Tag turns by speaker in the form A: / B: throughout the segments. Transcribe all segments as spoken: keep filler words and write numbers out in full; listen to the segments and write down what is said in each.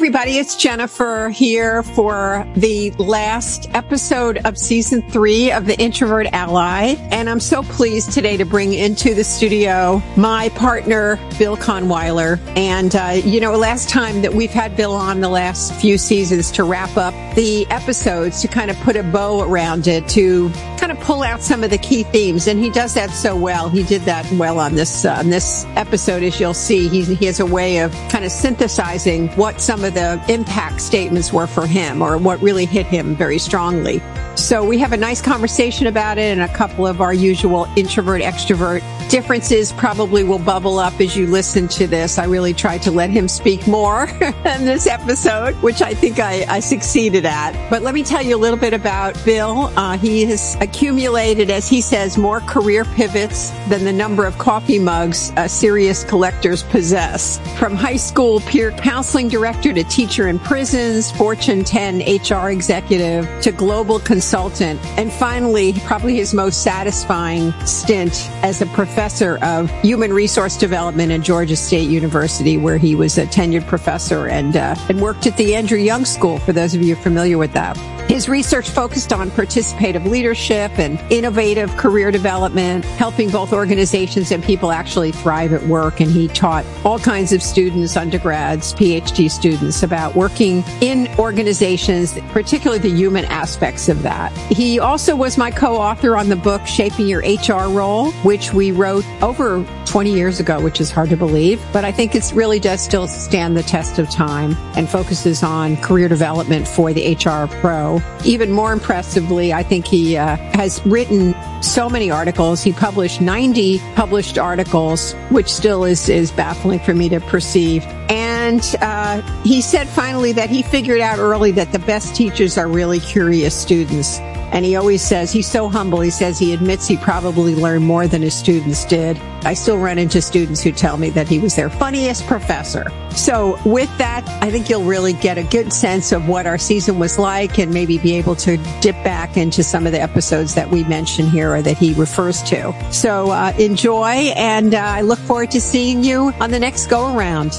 A: everybody. It's Jennifer here for the last episode of season three of the Introvert Ally. And I'm so pleased today to bring into the studio my partner, Bill Kahnweiler. And, uh, you know, last time that we've had Bill on the last few seasons to wrap up the episodes, to kind of put a bow around it, to kind of pull out some of the key themes. And he does that so well. He did that well on this, uh, on this episode, as you'll see. He's, he has a way of kind of synthesizing what some of the impact statements were for him, or what really hit him very strongly. So we have a nice conversation about it, and a couple of our usual introvert extrovert differences probably will bubble up as you listen to this. I really tried to let him speak more in this episode, which I think I, I succeeded at. But let me tell you a little bit about Bill. Uh, he has accumulated, as he says, more career pivots than the number of coffee mugs uh, serious collectors possess. From high school peer counseling director to teacher in prisons, Fortune ten H R executive to global consultant, and finally, probably his most satisfying stint as a professor of human resource development at Georgia State University, where he was a tenured professor and, uh, and worked at the Andrew Young School, for those of you familiar with that. His research focused on participative leadership and innovative career development, helping both organizations and people actually thrive at work. And he taught all kinds of students, undergrads, P H D students, about working in organizations, particularly the human aspects of that. He also was my co-author on the book, Shaping Your H R Role, which we wrote over twenty years ago, which is hard to believe. But I think it really does still stand the test of time and focuses on career development for the H R pro. Even more impressively, I think he uh, has written so many articles. He published ninety published articles, which still is, is baffling for me to perceive. And uh, he said finally that he figured out early that the best teachers are really curious students. And he always says, he's so humble, he says he admits he probably learned more than his students did. I still run into students who tell me that he was their funniest professor. So with that, I think you'll really get a good sense of what our season was like, and maybe be able to dip back into some of the episodes that we mention here, or that he refers to. So uh, enjoy, and uh, I look forward to seeing you on the next go-around.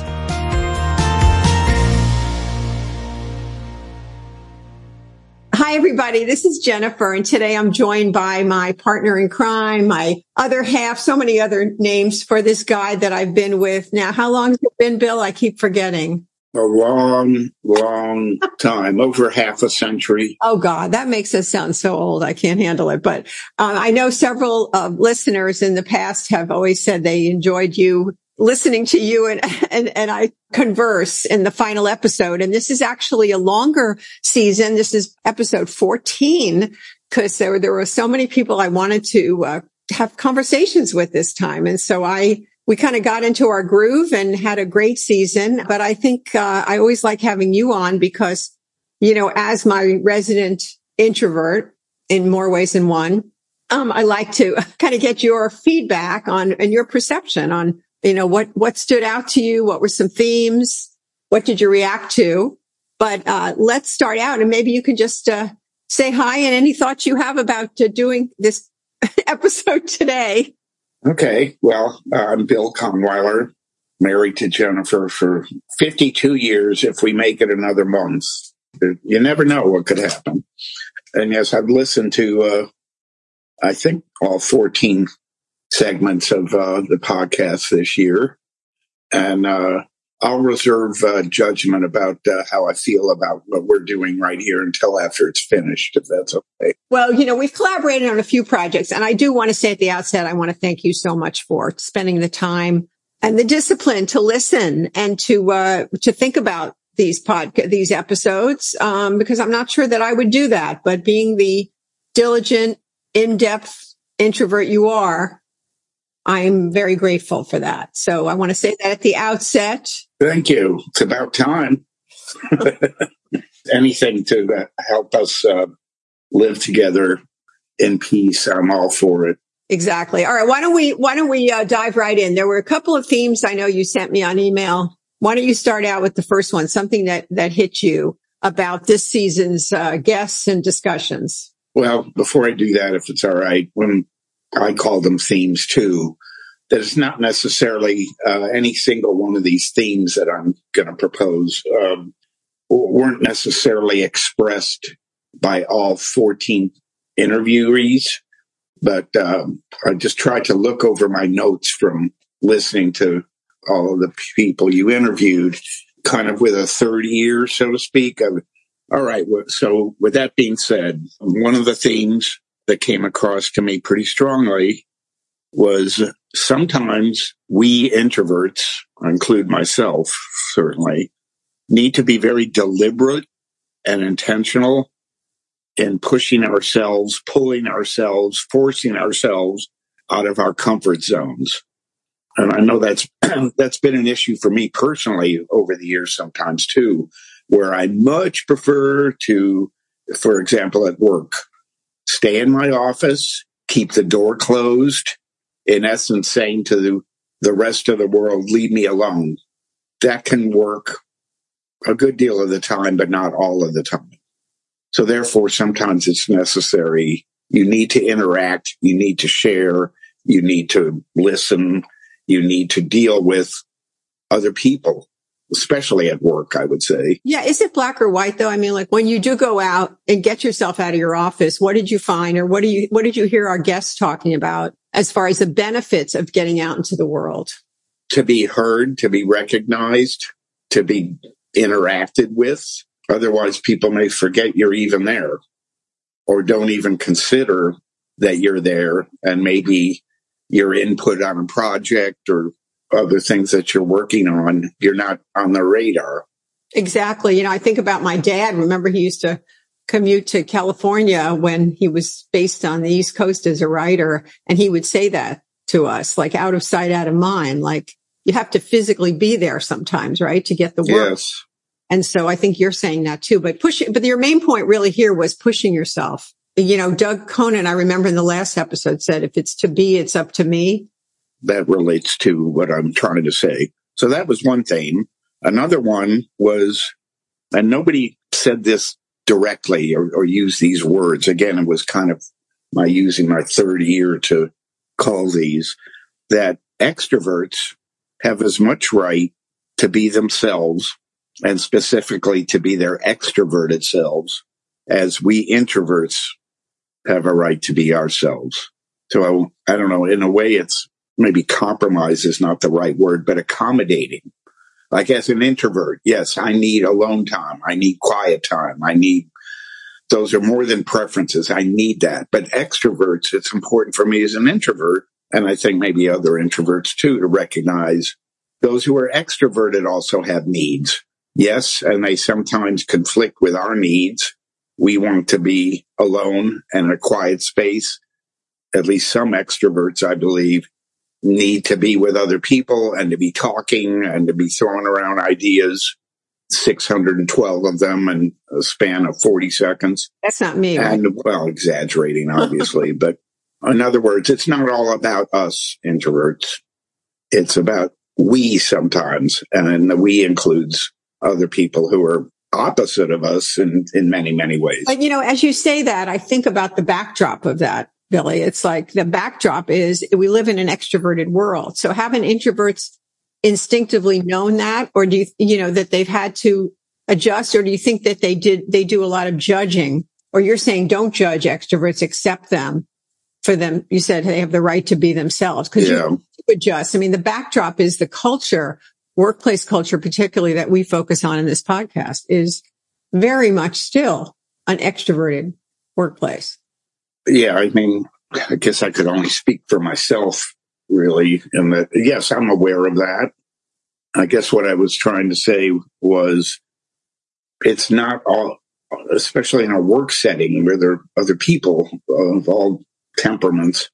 A: Hi, everybody. This is Jennifer, and today I'm joined by my partner in crime, my other half, so many other names for this guy that I've been with. Now, how long has it been, Bill? I keep forgetting.
B: A long, long time, over half a century.
A: Oh, God, that makes us sound so old. I can't handle it. But uh, I know several uh, listeners in the past have always said they enjoyed you, listening to you and, and, and I converse in the final episode. And this is actually a longer season. This is episode fourteen, because there, there were so many people I wanted to uh, have conversations with this time. And so I, we kind of got into our groove and had a great season. But I think uh, I always like having you on because, you know, as my resident introvert in more ways than one, um, I like to kind of get your feedback on and your perception on, you know, what, what stood out to you? What were some themes? What did you react to? But, uh, let's start out, and maybe you can just, uh, say hi and any thoughts you have about uh, doing this episode today.
B: Okay. Well, uh, I'm Bill Kahnweiler, married to Jennifer for fifty-two years. If we make it another month, you never know what could happen. And yes, I've listened to, uh, I think all fourteen segments of uh, the podcast this year, and uh, I'll reserve uh, judgment about uh, how I feel about what we're doing right here until after it's finished, if that's okay.
A: Well, you know, we've collaborated on a few projects, and I do want to say at the outset, I want to thank you so much for spending the time and the discipline to listen and to uh, to think about these pod these episodes, um, because I'm not sure that I would do that, but being the diligent, in-depth introvert you are, I'm very grateful for that. So I want to say that at the outset.
B: Thank you. It's about time. Anything to uh, help us uh, live together in peace, I'm all for it.
A: Exactly. All right. Why don't we, why don't we uh, dive right in? There were a couple of themes I know you sent me on email. Why don't you start out with the first one, something that, that hit you about this season's uh, guests and discussions?
B: Well, before I do that, if it's all right, when I call them themes too, that it's not necessarily uh, any single one of these themes that I'm going to propose. Um, weren't necessarily expressed by all fourteen interviewees, but um, I just tried to look over my notes from listening to all of the people you interviewed, kind of with a third ear, so to speak. Of, all right, so with that being said, one of the themes that came across to me pretty strongly was sometimes we introverts, I include myself certainly, need to be very deliberate and intentional in pushing ourselves, pulling ourselves, forcing ourselves out of our comfort zones. And I know that's that's been an issue for me personally over the years sometimes too, where I much prefer to, for example, at work, stay in my office, keep the door closed, in essence saying to the, the rest of the world, leave me alone. That can work a good deal of the time, but not all of the time. So therefore, sometimes it's necessary. You need to interact. You need to share. You need to listen. You need to deal with other people, especially at work, I would say.
A: Yeah. Is it black or white though? I mean, like when you do go out and get yourself out of your office, what did you find, or what do you, what did you hear our guests talking about as far as the benefits of getting out into the world?
B: To be heard, to be recognized, to be interacted with. Otherwise, people may forget you're even there or don't even consider that you're there, and maybe your input on a project or other things that you're working on, you're not on the radar.
A: Exactly. You know, I think about my dad. Remember, he used to commute to California when he was based on the East Coast as a writer, and he would say that to us, like out of sight, out of mind. Like you have to physically be there sometimes, right, to get the work.
B: Yes.
A: And so I think you're saying that too, but pushing, but your main point really here was pushing yourself. You know, Doug Conan, I remember in the last episode, said, if it's to be, it's up to me.
B: That relates to what I'm trying to say. So that was one thing. Another one was, and nobody said this directly or, or used these words. Again, it was kind of my using my third ear to call these, that extroverts have as much right to be themselves, and specifically to be their extroverted selves, as we introverts have a right to be ourselves. So I, I don't know, in a way it's maybe compromise is not the right word, but accommodating. Like as an introvert, yes, I need alone time. I need quiet time. I need, those are more than preferences. I need that. But extroverts, it's important for me as an introvert, and I think maybe other introverts too, to recognize those who are extroverted also have needs. Yes, and they sometimes conflict with our needs. We want to be alone and in a quiet space. At least some extroverts, I believe, need to be with other people and to be talking and to be throwing around ideas, six hundred twelve of them in a span of forty seconds.
A: That's not me. Right?
B: And, well, exaggerating, obviously. But in other words, it's not all about us introverts. It's about we sometimes. And the we includes other people who are opposite of us in, in many, many ways.
A: But, you know, as you say that, I think about the backdrop of that, Billy. It's like the backdrop is we live in an extroverted world. So haven't introverts instinctively known that, or do you, you know, that they've had to adjust, or do you think that they did, they do a lot of judging, or you're saying don't judge extroverts, accept them for them. You said they have the right to be themselves because yeah. you adjust. I mean, the backdrop is the culture, workplace culture, particularly that we focus on in this podcast, is very much still an extroverted workplace.
B: Yeah. I mean, I guess I could only speak for myself, really. And that, yes, I'm aware of that. I guess what I was trying to say was it's not all, especially in a work setting where there are other people of all temperaments,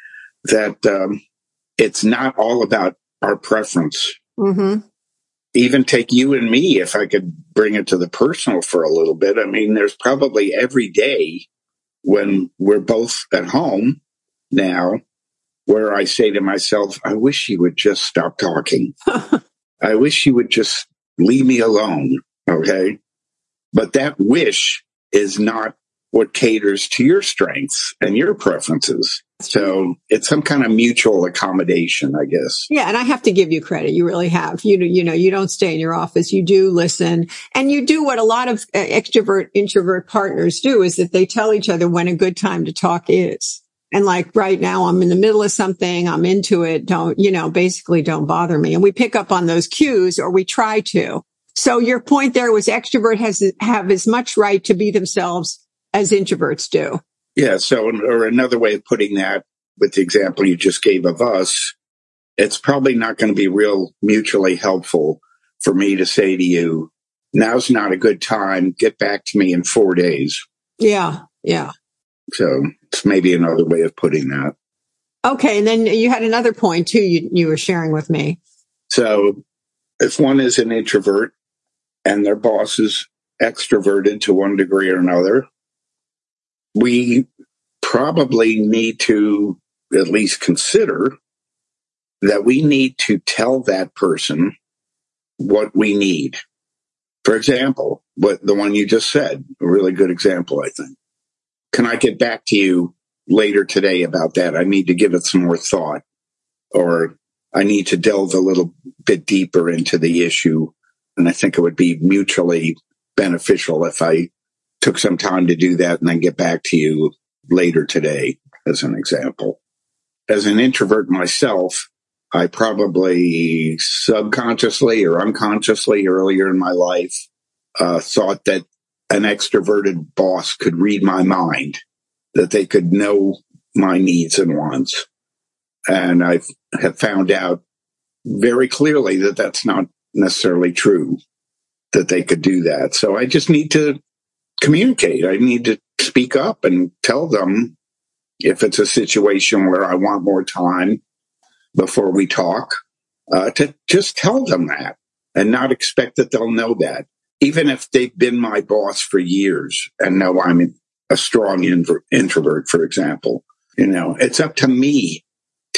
B: that um, it's not all about our preference. Mm-hmm. Even take you and me, if I could bring it to the personal for a little bit. I mean, there's probably every day when we're both at home now where I say to myself, I wish you would just stop talking. I wish you would just leave me alone. Okay. But that wish is not what caters to your strengths and your preferences. So it's some kind of mutual accommodation, I guess.
A: Yeah. And I have to give you credit. You really have. You know, you know, you don't stay in your office. You do listen, and you do what a lot of extrovert introvert partners do, is that they tell each other when a good time to talk is. And like right now, I'm in the middle of something. I'm into it. Don't, you know, basically don't bother me. And we pick up on those cues, or we try to. So your point there was extrovert has have as much right to be themselves as introverts do.
B: Yeah. So, or another way of putting that, with the example you just gave of us, it's probably not going to be real mutually helpful for me to say to you, now's not a good time. Get back to me in four days.
A: Yeah. Yeah.
B: So it's maybe another way of putting that.
A: Okay. And then you had another point too, you, you were sharing with me.
B: So if one is an introvert and their boss is extroverted to one degree or another, we probably need to at least consider that we need to tell that person what we need. For example, what the one you just said, a really good example, I think. Can I get back to you later today about that? I need to give it some more thought, or I need to delve a little bit deeper into the issue. And I think it would be mutually beneficial if I took some time to do that and then get back to you later today, as an example. As an introvert myself, I probably subconsciously or unconsciously earlier in my life uh, thought that an extroverted boss could read my mind, that they could know my needs and wants. And I have found out very clearly that that's not necessarily true, that they could do that. So I just need to communicate. I need to speak up and tell them if it's a situation where I want more time before we talk, uh, to just tell them that and not expect that they'll know that. Even if they've been my boss for years and know I'm a strong intro- introvert, for example, you know, it's up to me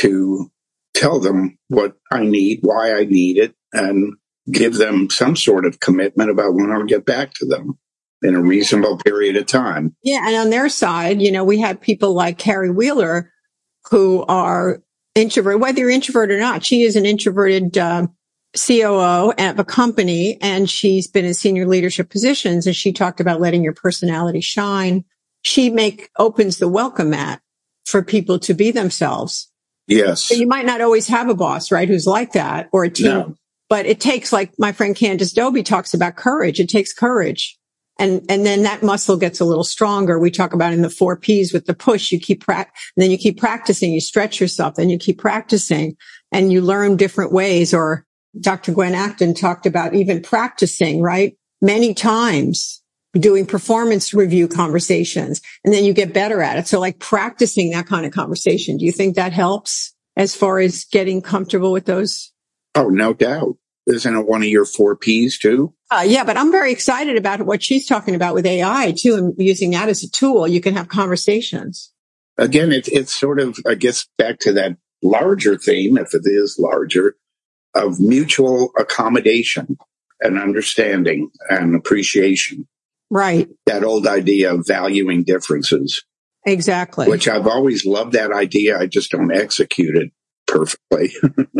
B: to tell them what I need, why I need it, and give them some sort of commitment about when I'll get back to them in a reasonable period of time.
A: Yeah. And on their side, you know, we had people like Carrie Wheeler who are introvert, whether you're introvert or not. She is an introverted uh, C O O of a company, and she's been in senior leadership positions. And she talked about letting your personality shine. She make opens the welcome mat for people to be themselves.
B: Yes.
A: So you might not always have a boss, right, who's like that, or a team. No. But it takes, like my friend Candace Dobie talks about, courage. It takes courage. And, and then that muscle gets a little stronger. We talk about in the four P's with the push, you keep pra- then you keep practicing, you stretch yourself, then you keep practicing and you learn different ways. Or Doctor Gwen Acton talked about even practicing, right? Many times doing performance review conversations, and then you get better at it. So like practicing that kind of conversation. Do you think that helps as far as getting comfortable with those?
B: Oh, no doubt. Isn't it one of your four P's too?
A: Uh, yeah, but I'm very excited about what she's talking about with A I too, and using that as a tool. You can have conversations.
B: Again, it, it's sort of, I guess, back to that larger theme, if it is larger, of mutual accommodation and understanding and appreciation.
A: Right.
B: That old idea of valuing differences.
A: Exactly.
B: Which I've always loved that idea. I just don't execute it perfectly.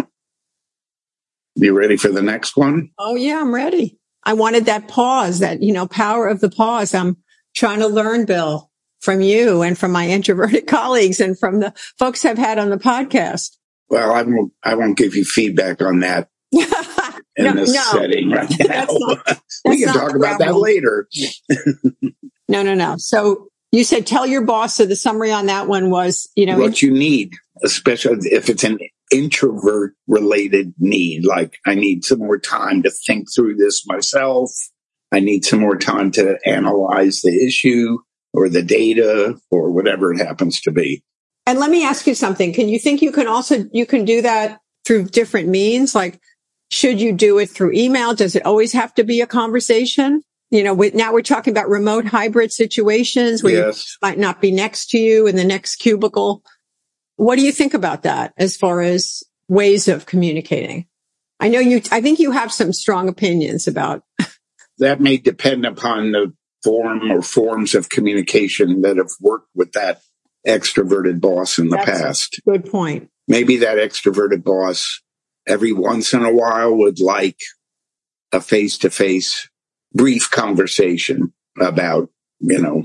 B: You ready for the next one?
A: Oh, yeah, I'm ready. I wanted that pause, that, you know, power of the pause. I'm trying to learn, Bill, from you and from my introverted colleagues and from the folks I've had on the podcast.
B: Well, I won't, I won't give you feedback on that in
A: no,
B: this
A: no.
B: setting right now.
A: That's not, that's
B: we can talk about that later.
A: no, no, no. So you said tell your boss. So the summary on that one was, you know,
B: what
A: int-
B: you need, especially if it's an introvert related need. Like, I need some more time to think through this myself. I need some more time to analyze the issue or the data or whatever it happens to be.
A: And let me ask you something. Can you think you can also, you can do that through different means? Like, should you do it through email? Does it always have to be a conversation? You know, we, now we're talking about remote hybrid situations where
B: yes.
A: you might not be next to you in the next cubicle. What do you think about that as far as ways of communicating? I know you, I think you have some strong opinions about.
B: That may depend upon the form or forms of communication that have worked with that extroverted boss in the
A: That's
B: past.
A: a good point.
B: Maybe that extroverted boss every once in a while would like a face-to-face brief conversation about, you know,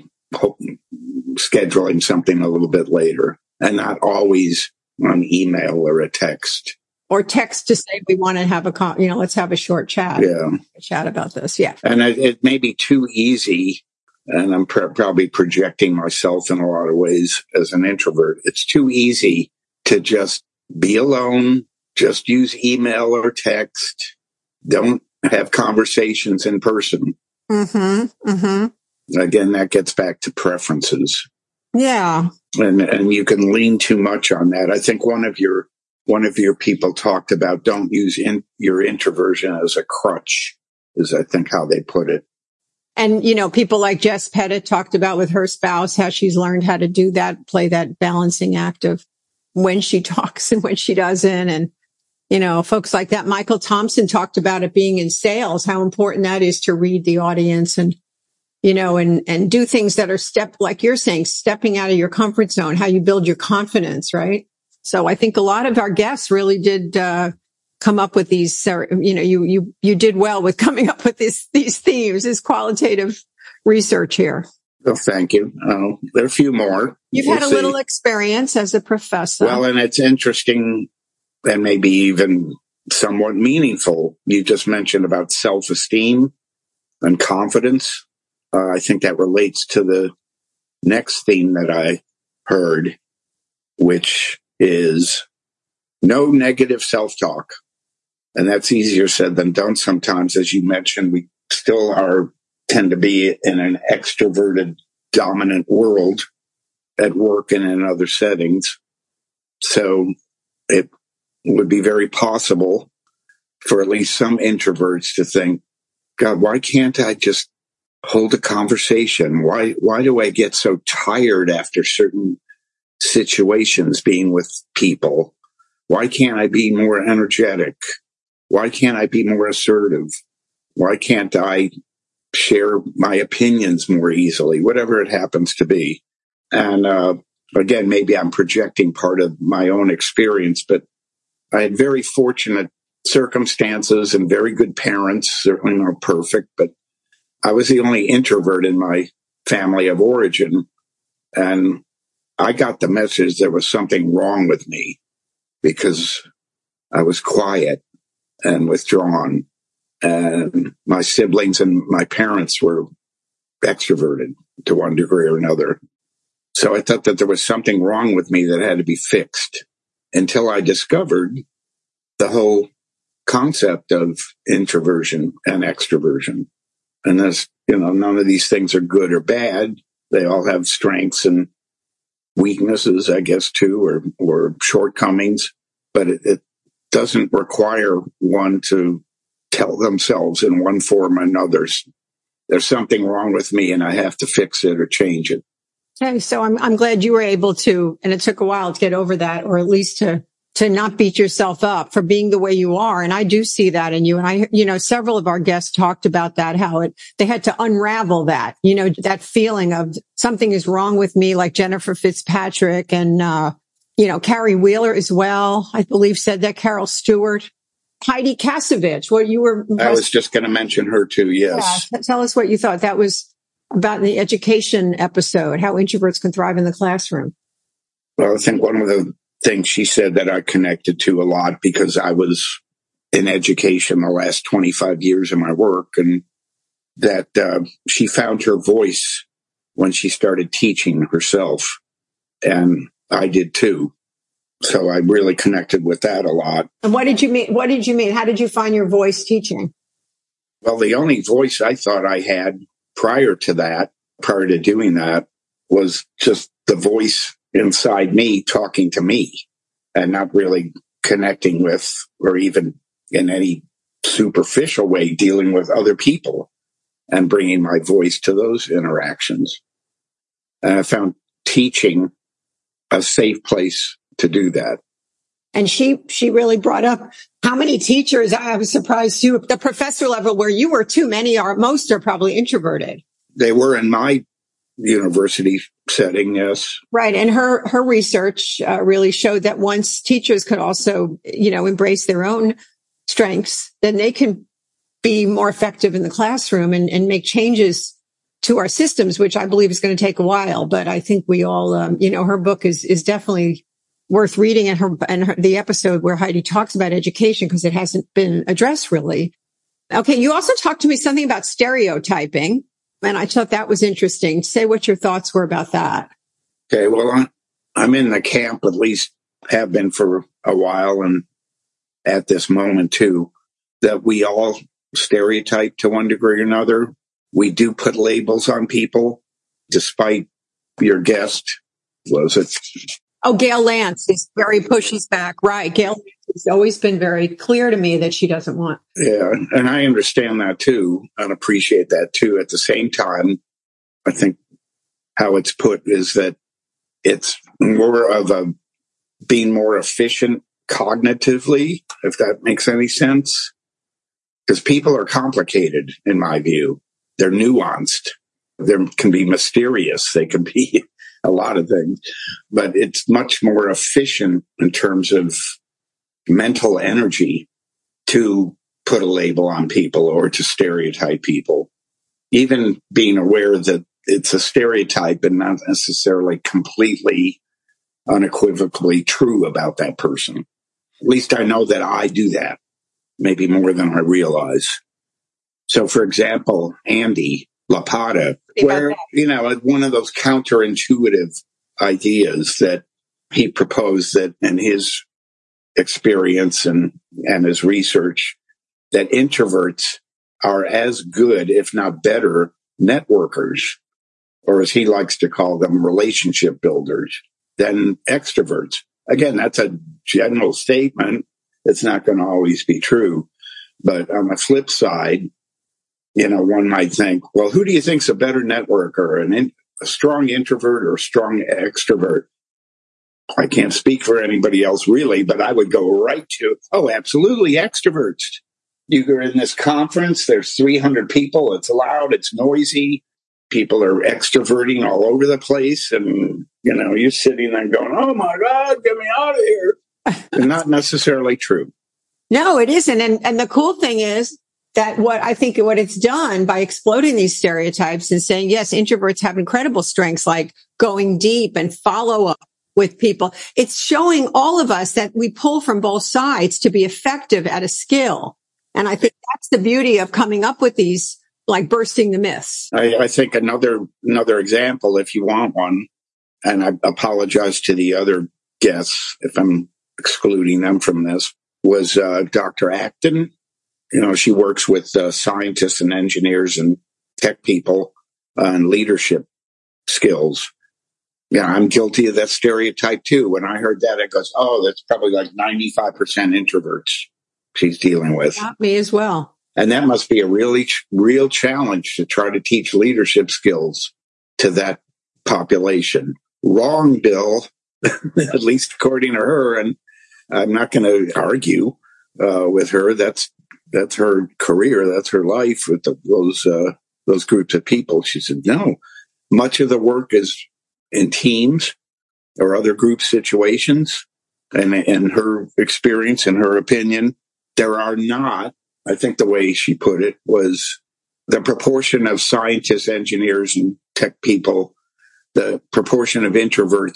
B: scheduling something a little bit later, and not always on email or a text.
A: Or text to say we want to have a, con- you know, let's have a short chat.
B: Yeah.
A: Chat about this. Yeah.
B: And it, it may be too easy, and I'm pr- probably projecting myself in a lot of ways as an introvert. It's too easy to just be alone, just use email or text. Don't have conversations in person.
A: Mm-hmm. Mm-hmm.
B: Again, that gets back to preferences.
A: Yeah.
B: And and you can lean too much on that. I think one of your one of your people talked about don't use in, your introversion as a crutch, is I think how they put it.
A: And, you know, people like Jess Pettit talked about with her spouse, how she's learned how to do that, play that balancing act of when she talks and when she doesn't. And, you know, folks like that. Michael Thompson talked about it being in sales, how important that is to read the audience and, you know, and, and do things that are step, like you're saying, stepping out of your comfort zone, how you build your confidence, right? So I think a lot of our guests really did, uh, come up with these, uh, you know, you, you, you did well with coming up with this, these themes, this qualitative research here.
B: Well, thank you. Uh, there are a few more.
A: You've
B: we'll
A: had a
B: see.
A: little experience as a professor.
B: Well, and it's interesting and maybe even somewhat meaningful. You just mentioned about self-esteem and confidence. Uh, I think that relates to the next theme that I heard, which is no negative self-talk. And that's easier said than done sometimes. As you mentioned, we still are tend to be in an extroverted, dominant world at work and in other settings. So it would be very possible for at least some introverts to think, God, why can't I just hold a conversation? Why, why do I get so tired after certain situations being with people? Why can't I be more energetic? Why can't I be more assertive? Why can't I share my opinions more easily? Whatever it happens to be. And uh, again, maybe I'm projecting part of my own experience, but I had very fortunate circumstances and very good parents, certainly not perfect, but I was the only introvert in my family of origin. And I got the message there was something wrong with me because I was quiet and withdrawn. And my siblings and my parents were extroverted to one degree or another. So I thought that there was something wrong with me that had to be fixed until I discovered the whole concept of introversion and extroversion. And that's, you know, none of these things are good or bad. They all have strengths and weaknesses, I guess, too, or, or shortcomings, but it, it doesn't require one to tell themselves in one form or another, there's something wrong with me and I have to fix it or change it.
A: Okay, so I'm I'm glad you were able to, and it took a while to get over that, or at least to to not beat yourself up for being the way you are. And I do see that in you. And I, you know, several of our guests talked about that, how it they had to unravel that, you know, that feeling of something is wrong with me, like Jennifer Fitzpatrick and uh, you know, Carrie Wheeler as well, I believe said that, Carol Stewart. Heidi Kasevich, what you were...
B: I was just going to mention her too, yes.
A: Yeah, tell us what you thought. That was about the education episode, how introverts can thrive in the classroom.
B: Well, I think one of the things she said that I connected to a lot because I was in education the last twenty-five years of my work, and that uh, she found her voice when she started teaching herself. And I did too. So I really connected with that a lot.
A: And what did you mean? What did you mean? How did you find your voice teaching?
B: Well, the only voice I thought I had prior to that, prior to doing that, was just the voice inside me talking to me and not really connecting with or even in any superficial way dealing with other people and bringing my voice to those interactions. And I found teaching a safe place to do that.
A: And she, she really brought up how many teachers, I was surprised too, the professor level where you were too, many are, most are probably introverted.
B: They were in my university setting, yes.
A: Right. And her, her research uh, really showed that once teachers could also, you know, embrace their own strengths, then they can be more effective in the classroom and, and make changes to our systems, which I believe is going to take a while. But I think we all, um, you know, her book is, is definitely worth reading, and her, and her, the episode where Heidi talks about education, because it hasn't been addressed really. Okay. You also talked to me something about stereotyping, and I thought that was interesting. Say what your thoughts were about that.
B: Okay. Well, I'm in the camp, at least have been for a while, and at this moment too, that we all stereotype to one degree or another. We do put labels on people, despite your guest, was it?
A: Oh, Gail Lance is very pushes back. Right. Gail has always been very clear to me that she doesn't want.
B: Yeah. And I understand that too, and appreciate that too. At the same time, I think how it's put is that it's more of a being more efficient cognitively, if that makes any sense. Because people are complicated, in my view. They're nuanced. They can be mysterious. They can be a lot of things. But it's much more efficient in terms of mental energy to put a label on people or to stereotype people. Even being aware that it's a stereotype and not necessarily completely unequivocally true about that person. At least I know that I do that, maybe more than I realize. So, for example, Andy LaPata, where, you know, one of those counterintuitive ideas that he proposed that in his experience and, and his research, that introverts are as good, if not better, networkers, or as he likes to call them, relationship builders, than extroverts. Again, that's a general statement. It's not going to always be true. But on the flip side, you know, one might think, well, who do you think's a better networker, an in, a strong introvert or a strong extrovert? I can't speak for anybody else really, but I would go right to, oh, absolutely, extroverts. You're in this conference, there's three hundred people, it's loud, it's noisy, people are extroverting all over the place, and, you know, you're sitting there going, oh my God, get me out of here. And not necessarily true.
A: No, it isn't. And, and the cool thing is that what I think what it's done by exploding these stereotypes and saying, yes, introverts have incredible strengths like going deep and follow up with people. It's showing all of us that we pull from both sides to be effective at a skill. And I think that's the beauty of coming up with these, like bursting the myths.
B: I, I think another, another example, if you want one, and I apologize to the other guests if I'm excluding them from this, was uh, Doctor Acton. You know, she works with uh, scientists and engineers and tech people uh, and leadership skills. Yeah, I'm guilty of that stereotype too. When I heard that, it goes, oh, that's probably like ninety-five percent introverts she's dealing with.
A: Not me as well.
B: And that must be a really, real challenge to try to teach leadership skills to that population. Wrong, Bill, at least according to her. And I'm not going to argue uh, with her. That's that's her career. That's her life with the, those uh, those groups of people. She said, no, much of the work is in teams or other group situations. And in her experience, in her opinion, there are not, I think the way she put it was the proportion of scientists, engineers, and tech people, the proportion of introverts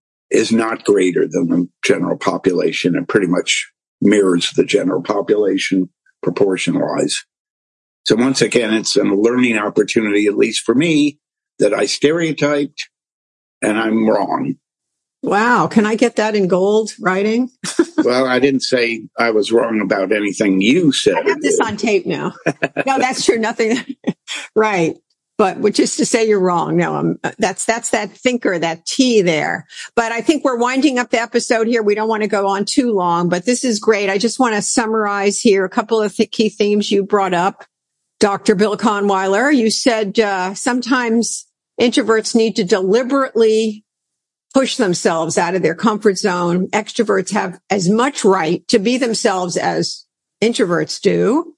B: is not greater than the general population and pretty much mirrors the general population proportion-wise. So once again, it's a learning opportunity, at least for me, that I stereotyped and I'm wrong.
A: Wow. Can I get that in gold writing?
B: Well, I didn't say I was wrong about anything you said.
A: I have this on tape now. No, that's true. Nothing. Right. But which is to say you're wrong. No, I'm, that's, that's that thinker, that T there. But I think we're winding up the episode here. We don't want to go on too long, but this is great. I just want to summarize here a couple of th- key themes you brought up. Doctor Bill Kahnweiler, you said, uh, sometimes introverts need to deliberately push themselves out of their comfort zone. Extroverts have as much right to be themselves as introverts do.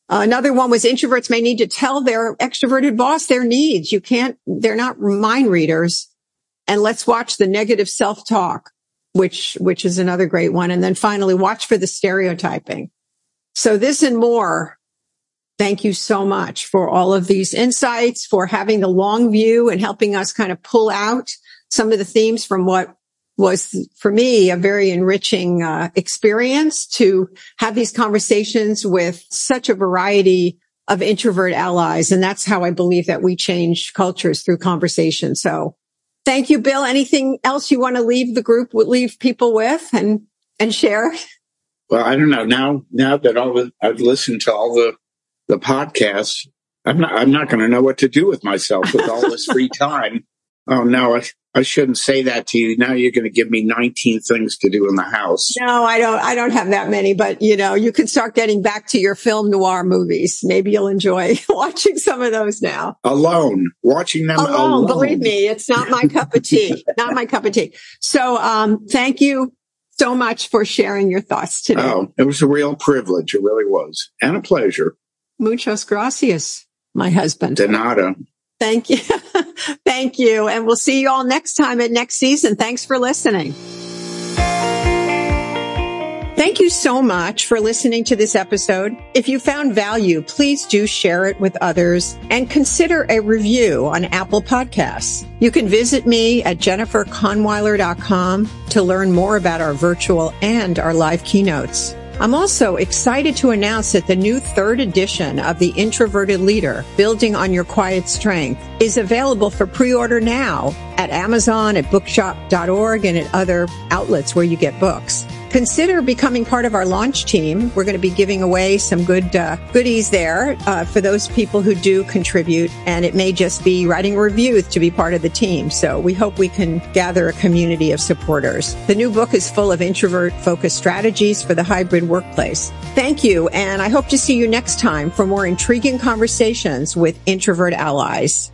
A: Uh, another one was introverts may need to tell their extroverted boss their needs. You can't, they're not mind readers. And let's watch the negative self-talk, which, which is another great one. And then finally, watch for the stereotyping. So this and more. Thank you so much for all of these insights, for having the long view and helping us kind of pull out some of the themes from what was, for me, a very enriching uh, experience to have these conversations with such a variety of introvert allies. And that's how I believe that we change cultures, through conversation. So thank you, Bill. Anything else you want to leave the group, leave people with and, and share?
B: Well, I don't know. Now, now that all the, I've listened to all the, the podcasts, I'm not, I'm not going to know what to do with myself with all this free time. Oh, no, I, I shouldn't say that to you. Now you're going to give me nineteen things to do in the house.
A: No, I don't, I don't have that many, but you know, you can start getting back to your film noir movies. Maybe you'll enjoy watching some of those now.
B: Alone, watching them alone.
A: Alone, believe me, it's not my cup of tea. Not my cup of tea. So, um, thank you so much for sharing your thoughts today.
B: Oh, it was a real privilege. It really was. And a pleasure.
A: Muchas gracias, my husband.
B: De nada.
A: Thank you. Thank you. And we'll see you all next time at next season. Thanks for listening. Thank you so much for listening to this episode. If you found value, please do share it with others and consider a review on Apple Podcasts. You can visit me at jennifer kahnweiler dot com to learn more about our virtual and our live keynotes. I'm also excited to announce that the new third edition of The Introverted Leader, Building on Your Quiet Strength, is available for pre-order now at Amazon, at bookshop dot org, and at other outlets where you get books. Consider becoming part of our launch team. We're going to be giving away some good uh, goodies there uh, for those people who do contribute, and it may just be writing reviews to be part of the team. So we hope we can gather a community of supporters. The new book is full of introvert-focused strategies for the hybrid workplace. Thank you, and I hope to see you next time for more intriguing conversations with introvert allies.